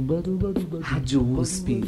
Rádio USP.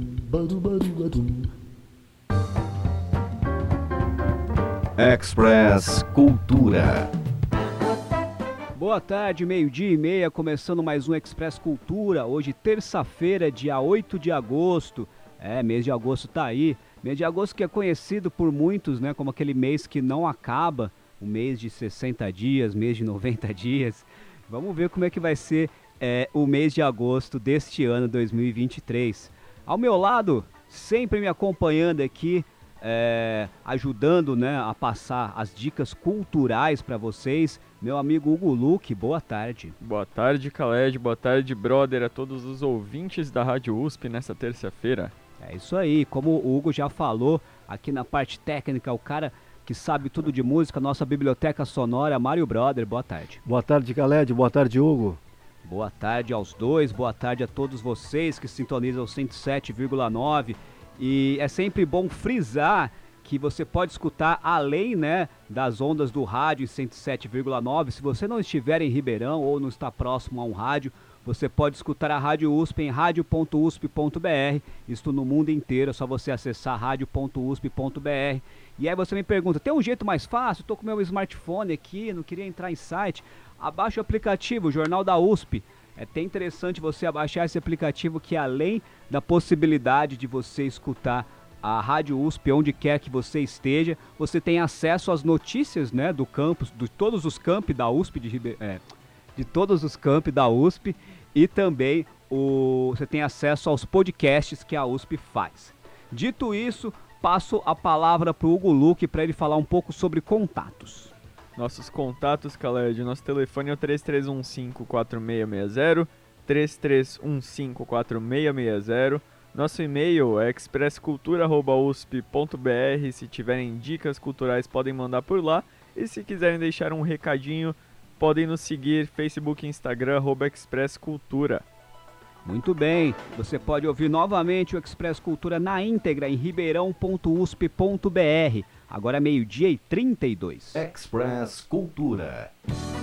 Express Cultura. Boa tarde, 12:30, começando mais um Express Cultura. Hoje, terça-feira, dia 8 de agosto. Mês de agosto tá aí. Mês de agosto que é conhecido por muitos, né, como aquele mês que não acaba. Um mês de 60 dias, mês de 90 dias. Vamos ver como é que vai ser o mês de agosto deste ano 2023. Ao meu lado, sempre me acompanhando aqui, ajudando, né, a passar as dicas culturais para vocês, meu amigo Hugo Luque. Boa tarde. Boa tarde, Khaled. Boa tarde, brother, a todos os ouvintes da Rádio USP nessa terça-feira. É isso aí, como o Hugo já falou, aqui na parte técnica, o cara que sabe tudo de música, nossa biblioteca sonora, Mário Brother. Boa tarde. Boa tarde, Khaled. Boa tarde, Hugo. Boa tarde aos dois, boa tarde a todos vocês que sintonizam o 107,9. E é sempre bom frisar que você pode escutar além, né, das ondas do rádio em 107,9. Se você não estiver em Ribeirão ou não está próximo a um rádio, você pode escutar a Rádio USP em radio.usp.br. Isto no mundo inteiro, é só você acessar radio.usp.br. E aí você me pergunta, tem um jeito mais fácil? Estou com meu smartphone aqui, não queria entrar em site. Abaixe o aplicativo, o Jornal da USP. É até interessante você abaixar esse aplicativo, que além da possibilidade de você escutar a Rádio USP onde quer que você esteja, você tem acesso às notícias, né, do campus, de todos os campi da USP, de todos os campi da USP, e também você tem acesso aos podcasts que a USP faz. Dito isso, passo a palavra para o Hugo Luque para ele falar um pouco sobre contatos. Nossos contatos, Khaled, nosso telefone é o 3315-4660, 3315-4660. Nosso e-mail é expresscultura@usp.br. Se tiverem dicas culturais, podem mandar por lá. E se quiserem deixar um recadinho, podem nos seguir Facebook e Instagram, @expresscultura. Muito bem, você pode ouvir novamente o Express Cultura na íntegra em ribeirão.usp.br. Agora é 12:32. Express Cultura.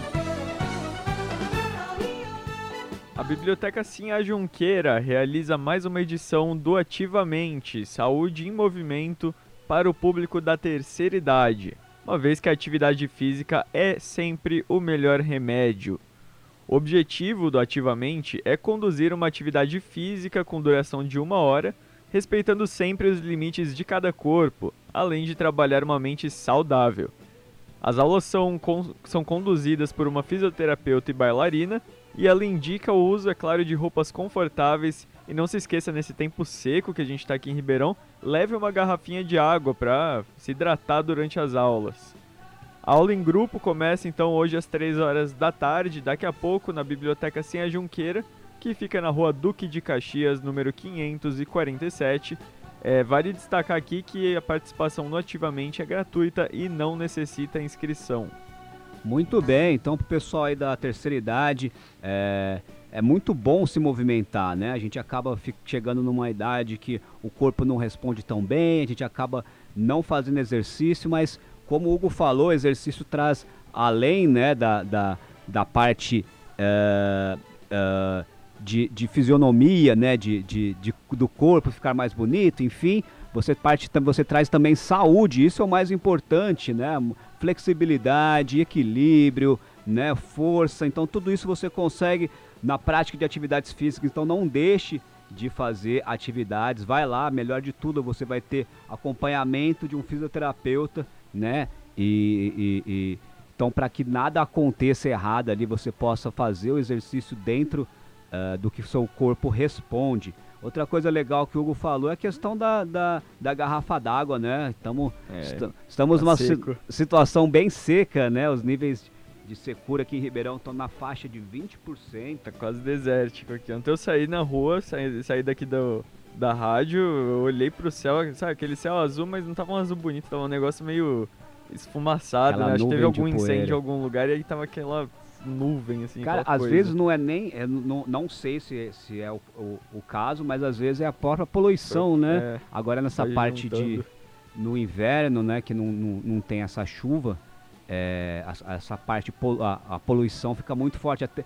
A Biblioteca Sinha Junqueira realiza mais uma edição do Ativamente, Saúde em Movimento para o público da terceira idade, uma vez que a atividade física é sempre o melhor remédio. O objetivo do Ativamente é conduzir uma atividade física com duração de 1 hora, respeitando sempre os limites de cada corpo, além de trabalhar uma mente saudável. As aulas são conduzidas por uma fisioterapeuta e bailarina, e ela indica o uso, é claro, de roupas confortáveis. E não se esqueça, nesse tempo seco que a gente está aqui em Ribeirão, leve uma garrafinha de água para se hidratar durante as aulas. A aula em grupo começa então hoje às 3 horas da tarde, daqui a pouco, na Biblioteca Sinha Junqueira, que fica na rua Duque de Caxias, número 547. Vale destacar aqui que a participação no Ativamente é gratuita e não necessita inscrição. Muito bem, então pro pessoal aí da terceira idade, é muito bom se movimentar, né? A gente acaba chegando numa idade que o corpo não responde tão bem, a gente acaba não fazendo exercício, mas como o Hugo falou, o exercício traz, além, né, da parte de fisionomia, né, do corpo ficar mais bonito, enfim, você traz também saúde. Isso é o mais importante, né? Flexibilidade, equilíbrio, né, força. Então tudo isso você consegue na prática de atividades físicas. Então não deixe de fazer atividades, vai lá, melhor de tudo, você vai ter acompanhamento de um fisioterapeuta, né? Então, para que nada aconteça errado ali, você possa fazer o exercício dentro do que o seu corpo responde. Outra coisa legal que o Hugo falou é a questão da garrafa d'água, né? Estamos numa situação bem seca, né? Os níveis de secura aqui em Ribeirão estão na faixa de 20%. Tá quase desértico aqui. Ontem eu saí na rua, saí daqui da rádio, eu olhei pro céu, sabe, aquele céu azul, mas não tava um azul bonito, tava um negócio meio esfumaçado, né? Acho que teve algum incêndio em algum lugar e aí tava aquela nuvem, assim. Cara, às vezes não é nem, não sei se é o caso, mas às vezes é a própria poluição, né? Agora nessa parte no inverno, né, que não tem essa chuva, essa parte, a poluição fica muito forte. Até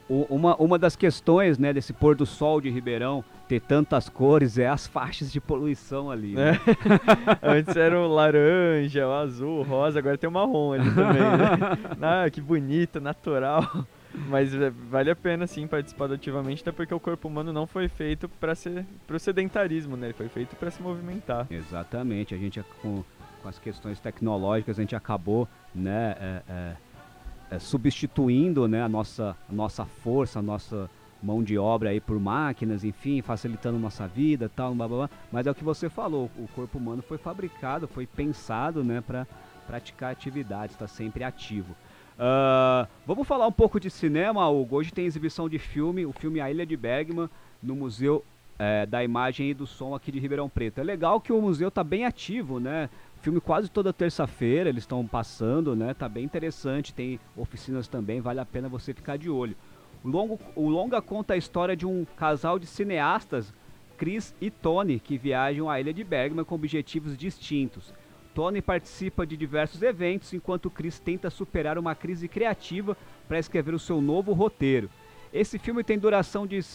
Uma das questões, né, desse pôr do sol de Ribeirão ter tantas cores é as faixas de poluição ali, né? Antes era o laranja, o azul, o rosa, agora tem o marrom ali também, né? Que bonito, natural. Mas vale a pena sim participar ativamente, até porque o corpo humano não foi feito para o sedentarismo, né? Ele foi feito para se movimentar. Exatamente, a gente com as questões tecnológicas a gente acabou, né, substituindo, né, a nossa força, a nossa mão de obra aí por máquinas, enfim, facilitando nossa vida, tal, blá, blá, blá. Mas é o que você falou, o corpo humano foi fabricado, foi pensado, né, para praticar atividades, está sempre ativo. Vamos falar um pouco de cinema, Hugo. Hoje tem exibição de filme, o filme A Ilha de Bergman, no Museu da Imagem e do Som aqui de Ribeirão Preto. É legal que o museu está bem ativo, né? Filme quase toda terça-feira eles estão passando, né? Tá bem interessante, tem oficinas também, vale a pena você ficar de olho. O longa conta a história de um casal de cineastas, Chris e Tony, que viajam à Ilha de Bergman com objetivos distintos. Tony participa de diversos eventos, enquanto Chris tenta superar uma crise criativa para escrever o seu novo roteiro. Esse filme tem duração de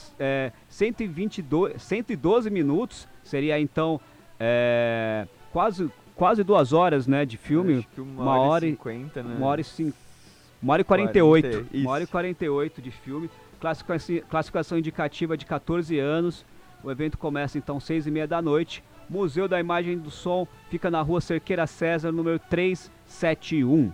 112 minutos, seria então quase 2 horas, né, de filme. Acho que 1h50, né? 1h48. 1h48 de filme. Classificação indicativa de 14 anos. O evento começa então às 6h30 da noite. Museu da Imagem e do Som fica na rua Cerqueira César, número 371.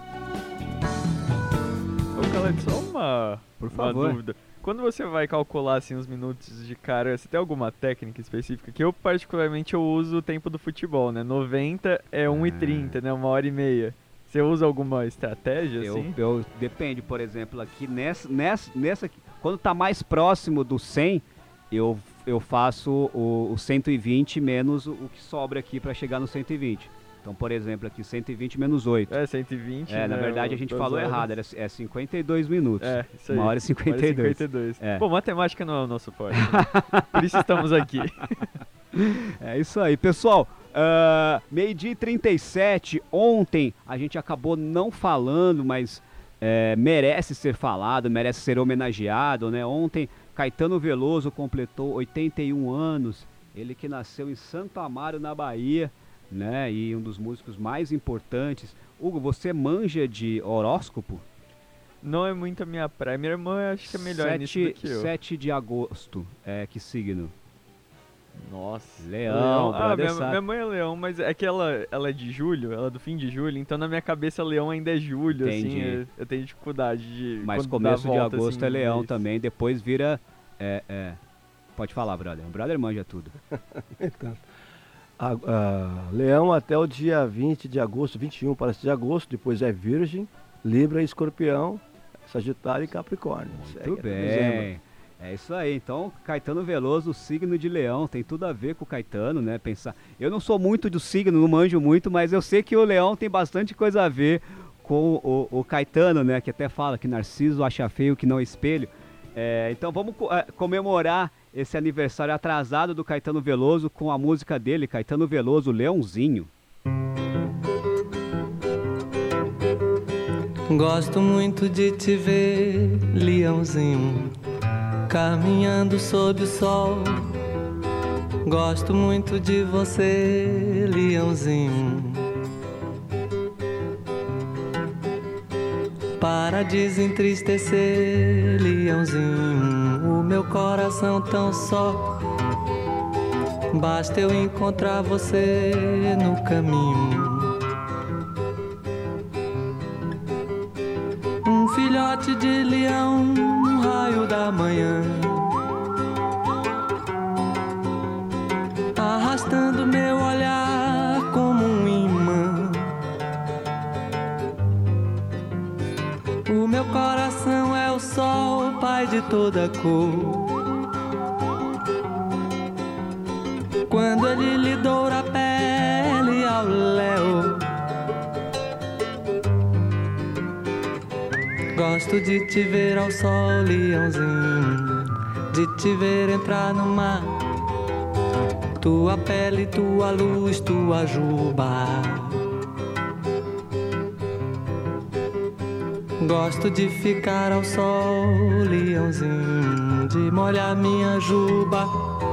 Ô, Caleb, só uma favor. dúvida. Quando você vai calcular assim, os minutos de cara, você tem alguma técnica específica? Que eu particularmente eu uso o tempo do futebol, né? 90 é 1h30, né? 1h30. Você usa alguma estratégia assim? Depende, por exemplo, aqui nessa quando tá mais próximo do 100, eu faço o 120 menos o que sobra aqui para chegar no 120. Então, por exemplo, aqui 120 menos 8. 120. Na verdade a gente falou errado, é 52 minutos. Isso aí. 1h52. Pô, matemática não é o nosso forte, né? Por isso estamos aqui. É isso aí, pessoal. 12h37, ontem a gente acabou não falando, mas merece ser falado, merece ser homenageado, né? Ontem Caetano Veloso completou 81 anos, ele que nasceu em Santo Amaro, na Bahia, né? E um dos músicos mais importantes. Hugo, você manja de horóscopo? Não é muito a minha praia. Minha irmã acho que é melhor nisso do que eu. 7 de agosto, que signo? Nossa. Leão. Minha mãe é leão, mas é que ela é de julho, ela é do fim de julho, então na minha cabeça leão ainda é julho, entendi. Assim, eu tenho dificuldade de... Mas começo de agosto assim, é leão mês. também, depois vira... Pode falar, brother. O brother manja tudo. Então, leão até o dia 20 de agosto, 21 parece de agosto, depois é Virgem, Libra, Escorpião, Sagitário e Capricórnio. Muito bem. É isso aí, então Caetano Veloso, signo de Leão, tem tudo a ver com o Caetano, né? Eu não sou muito do signo, não manjo muito, mas eu sei que o Leão tem bastante coisa a ver com o Caetano, né? Que até fala que Narciso acha feio que não espelho. Então vamos comemorar esse aniversário atrasado do Caetano Veloso com a música dele, Caetano Veloso, Leãozinho. Gosto muito de te ver, leãozinho, caminhando sob o sol. Gosto muito de você, leãozinho, para desentristecer, leãozinho, o meu coração tão só. Basta eu encontrar você no caminho. Um filhote de leão no raio da manhã, arrastando meu olhar como um imã. O meu coração é o sol, pai de toda cor. Quando ele lhe doura a pele ao léu, gosto de te ver ao sol, leãozinho, de te ver entrar no mar. Tua pele, tua luz, tua juba. Gosto de ficar ao sol, leãozinho, de molhar minha juba,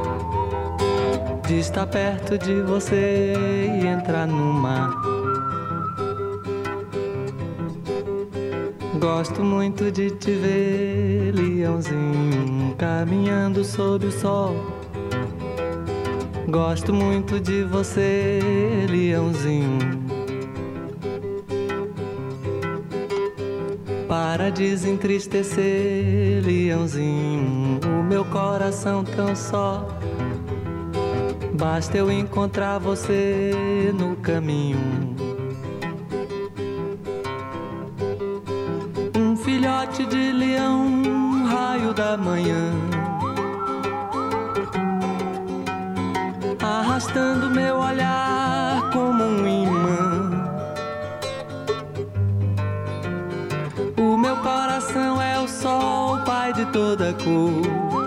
de estar perto de você e entrar no mar. Gosto muito de te ver, leãozinho, caminhando sob o sol. Gosto muito de você, leãozinho. Para desentristecer, leãozinho, o meu coração tão só. Basta eu encontrar você no caminho. Um filhote de leão, raio da manhã, arrastando meu olhar como um imã. O meu coração é o sol, pai de toda cor.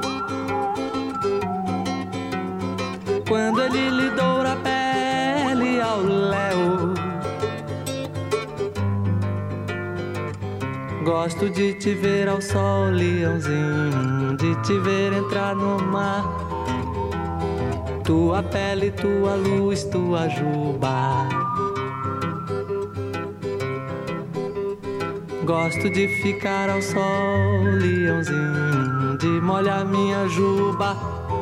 Quando ele lhe doura a pele ao léu, gosto de te ver ao sol, leãozinho, de te ver entrar no mar. Tua pele, tua luz, tua juba. Gosto de ficar ao sol, leãozinho, de molhar minha juba,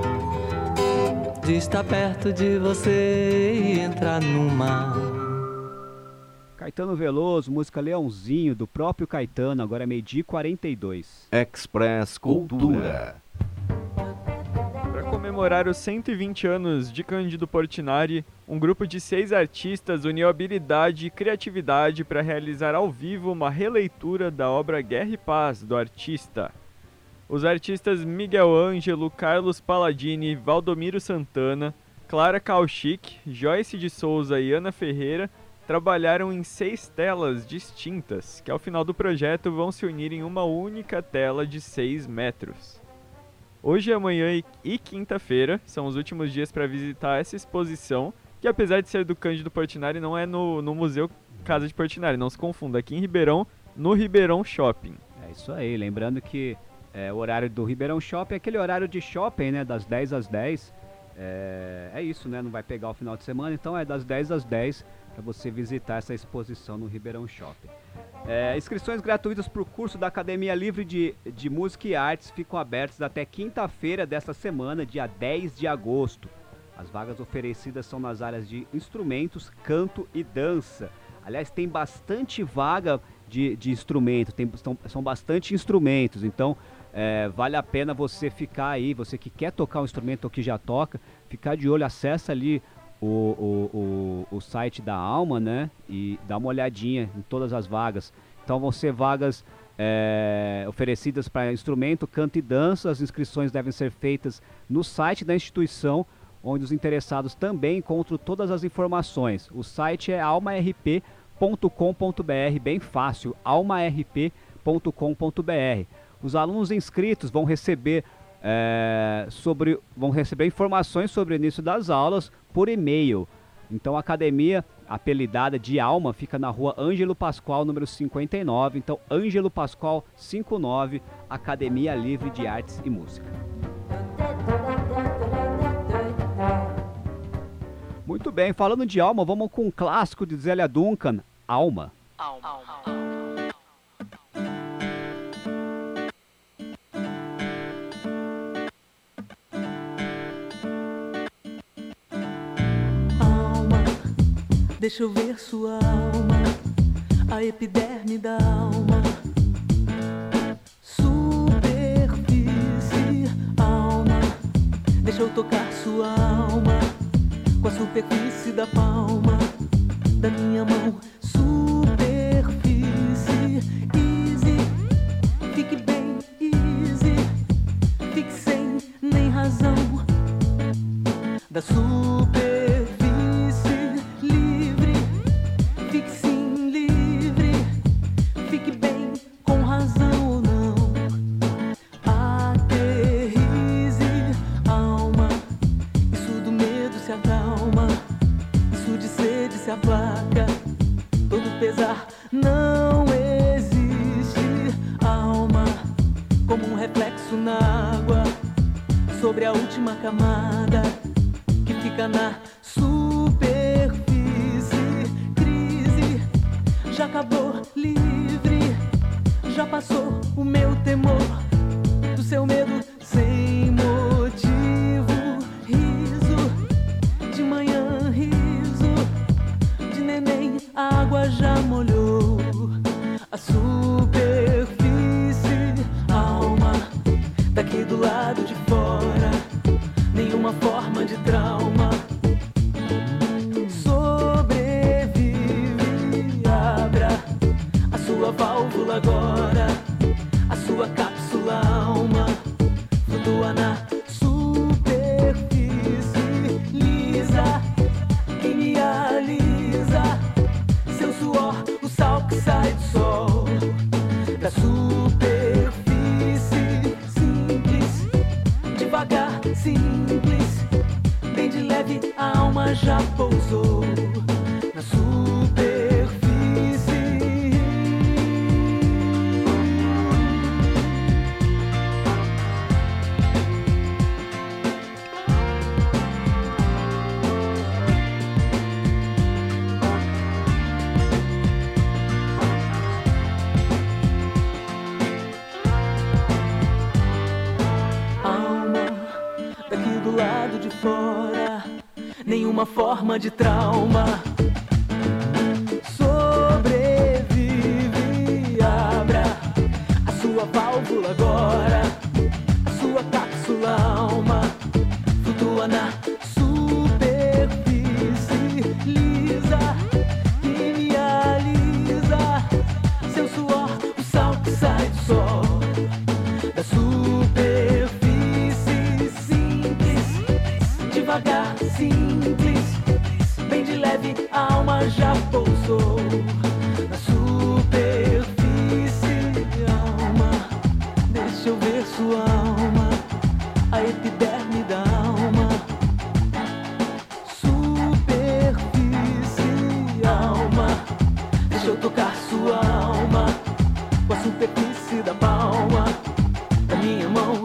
de estar perto de você e entrar no mar. Caetano Veloso, música Leãozinho, do próprio Caetano, agora é 12h42. Express Cultura. Para comemorar os 120 anos de Cândido Portinari, um grupo de 6 artistas uniu habilidade e criatividade para realizar ao vivo uma releitura da obra Guerra e Paz, do artista. Os artistas Miguel Ângelo, Carlos Palladini, Valdomiro Santana, Clara Kauchik, Joyce de Souza e Ana Ferreira trabalharam em 6 telas distintas, que ao final do projeto vão se unir em uma única tela de 6 metros. Hoje, amanhã e quinta-feira são os últimos dias para visitar essa exposição, que apesar de ser do Cândido Portinari, não é no Museu Casa de Portinari, não se confunda, aqui em Ribeirão, no Ribeirão Shopping. É isso aí, lembrando que o horário do Ribeirão Shopping é aquele horário de shopping, né, das 10 às 10. É isso, né, não vai pegar o final de semana, então é das 10 às 10 para você visitar essa exposição no Ribeirão Shopping. Inscrições gratuitas para o curso da Academia Livre de Música e Artes ficam abertas até quinta-feira desta semana, dia 10 de agosto. As vagas oferecidas são nas áreas de instrumentos, canto e dança. Aliás, tem bastante vaga de instrumento, são bastante instrumentos, então vale a pena você ficar aí, você que quer tocar um instrumento ou que já toca, ficar de olho, acessa ali o site da Alma, né, e dá uma olhadinha em todas as vagas. Então vão ser vagas oferecidas para instrumento, canto e dança. As inscrições devem ser feitas no site da instituição, onde os interessados também encontram todas as informações. O site é almarp.com.br, bem fácil, almarp.com.br. Os alunos inscritos vão receber informações sobre o início das aulas por e-mail. Então a academia, apelidada de Alma, fica na rua Ângelo Pascoal, número 59. Então Ângelo Pascoal 59, Academia Livre de Artes e Música. Muito bem, falando de Alma, vamos com um clássico de Zélia Duncan, Alma. Deixa eu ver sua alma, a epiderme da alma, superfície, alma. Deixa eu tocar sua alma, com a superfície da palma da minha mão. Superfície, easy, fique bem, easy, fique sem nem razão da superfície. A placa, todo pesar não existe. a última camada que fica na superfície. Crise já acabou, livre, já passou o meu temor do seu medo sem motivo. Riso de manhã, riso de neném, a água já molhou a superfície. Alma daqui do lado de fora, nenhuma forma de trauma. Sobrevive, abra a sua válvula agora, a sua cápsula alma flutua na superfície. Lisa, quem me alisa, seu suor, o sal que sai do sol, da superfície. Simples, devagar, simples, bem de leve, a alma já pousou na superfície. Lado de fora, nenhuma forma de trauma. Sobrevive, abra a sua válvula agora, a sua cápsula alma flutua na superfície. Lisa, que me alisa, seu suor, o sal que sai do sol, da superfície. Devagar, simples, bem de leve, a alma já pousou na superfície. Alma, deixa eu ver sua alma, a epiderme da alma. Superfície, alma, deixa eu tocar sua alma com a superfície da palma da minha mão.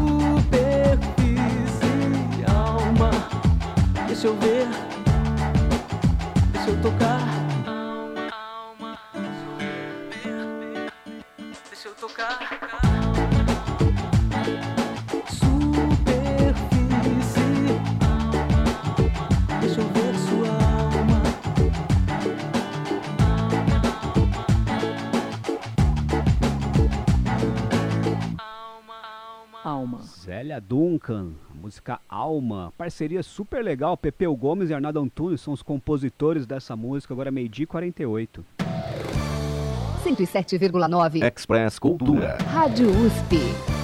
Deixa eu ver, deixa eu tocar. Alma, deixa eu tocar. Superfície, deixa eu ver sua alma. Alma. Zélia Duncan, música Alma, parceria super legal. Pepeu Gomes e Arnaldo Antunes são os compositores dessa música. Agora 12h48. 107,9 Express Cultura. Rádio USP.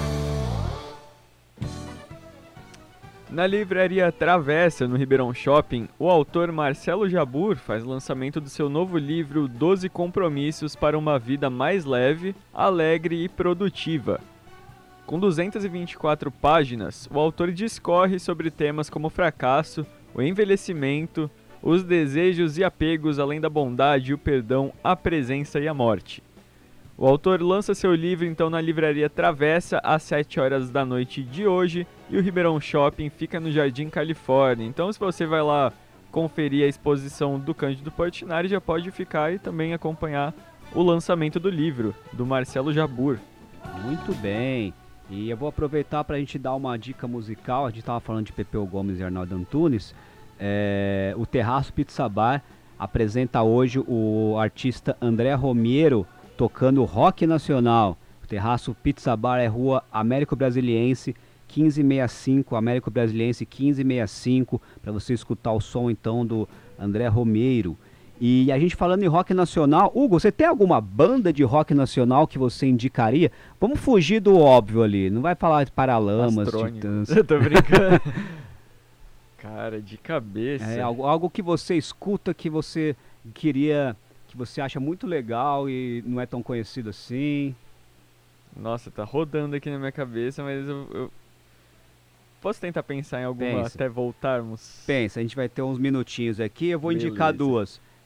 Na livraria Travessa, no Ribeirão Shopping, o autor Marcelo Jabbour faz lançamento do seu novo livro 12 Compromissos para uma Vida Mais Leve, Alegre e Produtiva. Com 224 páginas, o autor discorre sobre temas como o fracasso, o envelhecimento, os desejos e apegos, além da bondade, o perdão, a presença e a morte. O autor lança seu livro então na livraria Travessa às 7 horas da noite de hoje e o Ribeirão Shopping fica no Jardim Califórnia. Então se você vai lá conferir a exposição do Cândido Portinari, já pode ficar e também acompanhar o lançamento do livro, do Marcelo Jabbour. Muito bem. E eu vou aproveitar para a gente dar uma dica musical. A gente estava falando de Pepeu Gomes e Arnaldo Antunes. O Terraço Pizza Bar apresenta hoje o artista André Romero tocando rock nacional. O Terraço Pizza Bar é Rua Américo Brasiliense 1565, Américo Brasiliense 1565, para você escutar o som então do André Romero. E a gente falando em rock nacional, Hugo, você tem alguma banda de rock nacional que você indicaria? Vamos fugir do óbvio ali, não vai falar de Paralamas, Titãs. Eu tô brincando. Cara, de cabeça. Algo que você escuta, que você queria, que você acha muito legal e não é tão conhecido assim. Nossa, tá rodando aqui na minha cabeça, mas eu posso tentar pensar em alguma até voltarmos? Pensa, a gente vai ter uns minutinhos aqui, eu vou Beleza. indicar duas.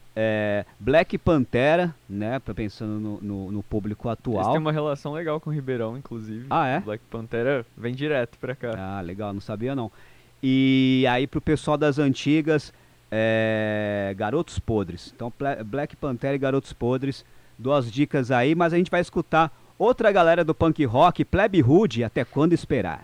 Black Pantera, né? Pensando no público Eles atual. têm uma relação legal com o Ribeirão, inclusive. Ah, é? Black Pantera vem direto pra cá. Ah, legal, não sabia não. E aí pro pessoal das antigas, Garotos Podres. Então Black Pantera e Garotos Podres, 2 dicas aí, mas a gente vai escutar outra galera do punk rock, Plebe Rude, Até Quando Esperar.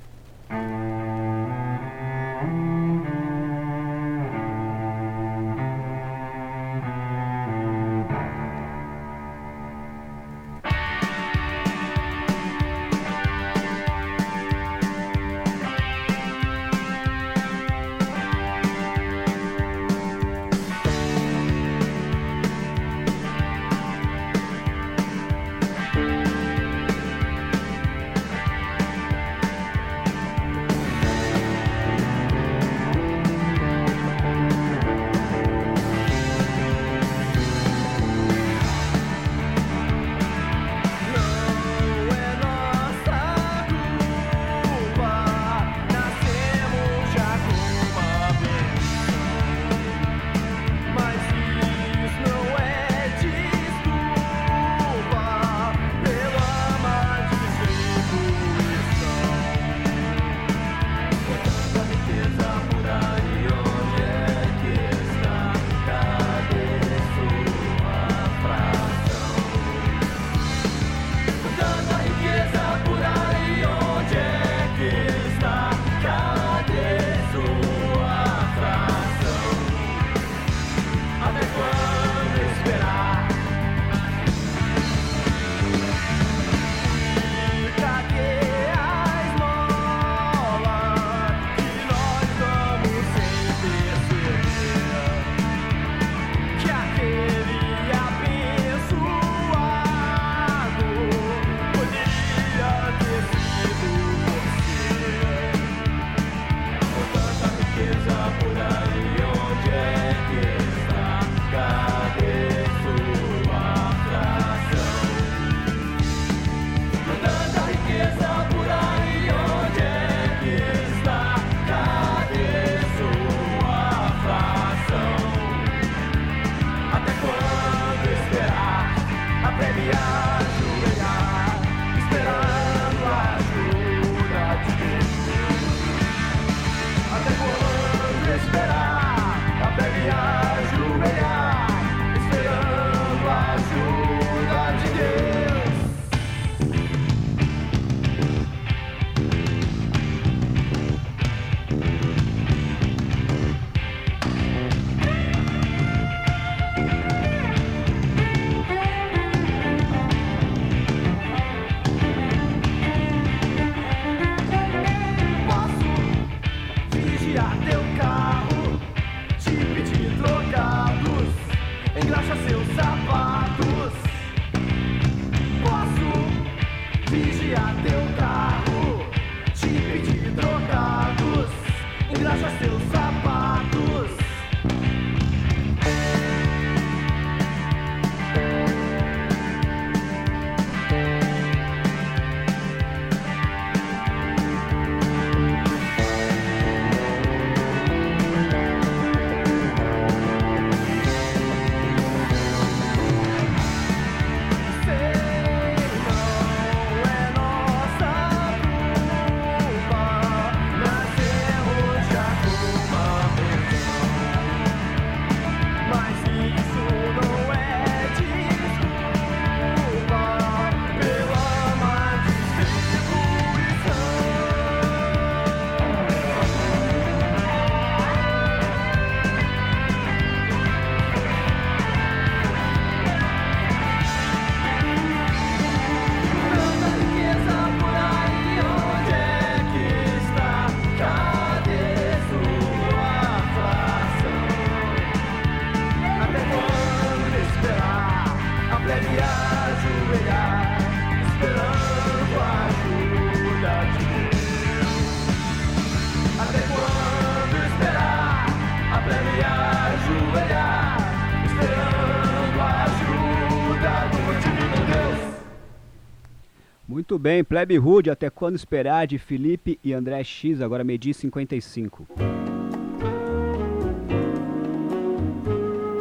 Muito bem, Plebe Rude, Até Quando Esperar, de Felipe e André X, agora meio-dia 55.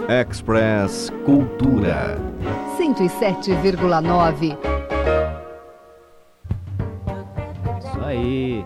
Express Cultura. 107,9. Isso aí.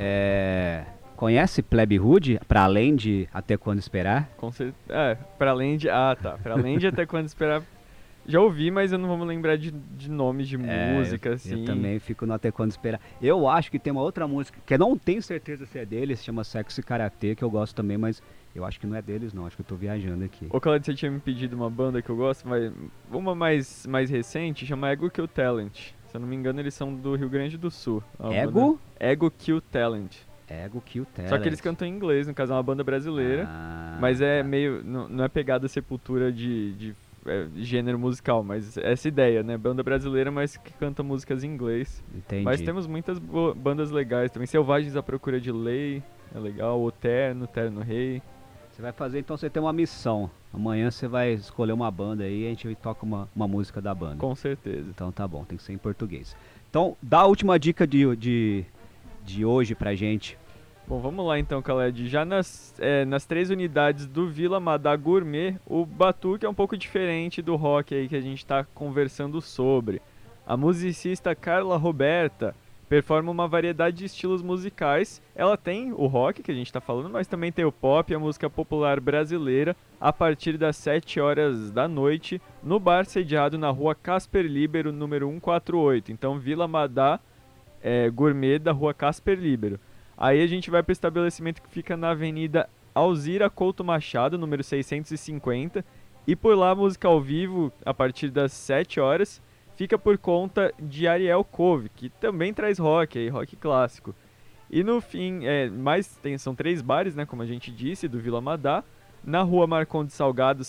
Conhece Plebe Hood? Pra além de Até Quando Esperar? Pra além de... Ah, tá. Pra além de Até Quando Esperar... Já ouvi, mas eu não vou me lembrar de nomes de música, assim. Eu também fico no Até Quando Esperar. Eu acho que tem uma outra música, que eu não tenho certeza se é deles, se chama Sexy Karate, que eu gosto também, mas eu acho que não é deles não, acho que eu tô viajando aqui. Ô, Claudio, você tinha me pedido uma banda que eu gosto, mas uma mais recente, chama Ego Kill Talent. Se eu não me engano, eles são do Rio Grande do Sul. Ego? Ego Kill Talent. Ego Kill Talent. Só que eles cantam em inglês, no caso é uma banda brasileira, mas é meio... Não é pegada Sepultura de gênero musical, mas essa ideia, né? Banda brasileira, mas que canta músicas em inglês. Entendi. Mas temos muitas bandas legais também. Selvagens à Procura de Lei, é legal. O Terno Rei. Você vai fazer, então você tem uma missão. Amanhã você vai escolher uma banda aí e a gente toca uma música da banda. Com certeza. Então tá bom, tem que ser em português. Então, dá a última dica de hoje pra gente. Bom, vamos lá então, Khaled. Já nas 3 unidades do Vila Madá Gourmet, o batuque é um pouco diferente do rock aí que a gente está conversando sobre. A musicista Carla Roberta performa uma variedade de estilos musicais. Ela tem o rock, que a gente está falando, mas também tem o pop e a música popular brasileira a partir das 7 horas da noite, no bar sediado na rua Casper Libero, número 148. Então, Vila Madá Gourmet da rua Casper Libero. Aí a gente vai para o estabelecimento que fica na Avenida Alzira Couto Machado, número 650. E por lá, música ao vivo, a partir das 7 horas, fica por conta de Ariel Cove, que também traz rock clássico. E no fim, são 3 bares, né, como a gente disse, do Vila Madá. Na rua Marcondes Salgado,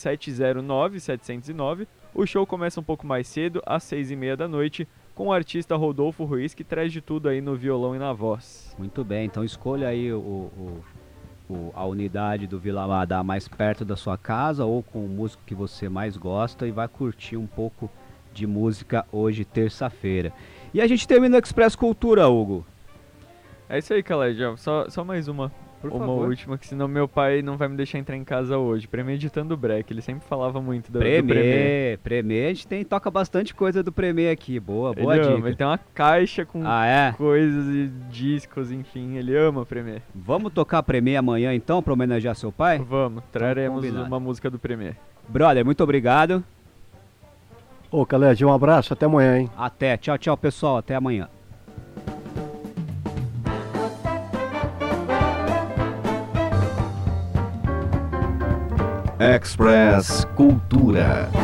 709. O show começa um pouco mais cedo, às 6h30 da noite, com o artista Rodolfo Ruiz, que traz de tudo aí no violão e na voz. Muito bem, então escolha aí a unidade do Vila Madá mais perto da sua casa ou com o músico que você mais gosta e vai curtir um pouco de música hoje, terça-feira. E a gente termina o Express Cultura, Hugo. É isso aí, Khaled. Só mais uma. Última, que senão meu pai não vai me deixar entrar em casa hoje. Premeditando o break, ele sempre falava muito do Premier. Premier, a gente toca bastante coisa do Premier aqui. Boa ele dica. Ama, ele tem uma caixa com coisas e discos, enfim, ele ama Premier. Vamos tocar Premier amanhã então, pra homenagear seu pai? Vamos, traremos uma música do Premier. Brother, muito obrigado. Ô, Khaled, um abraço, até amanhã, hein? Até, tchau, pessoal, até amanhã. Express Cultura.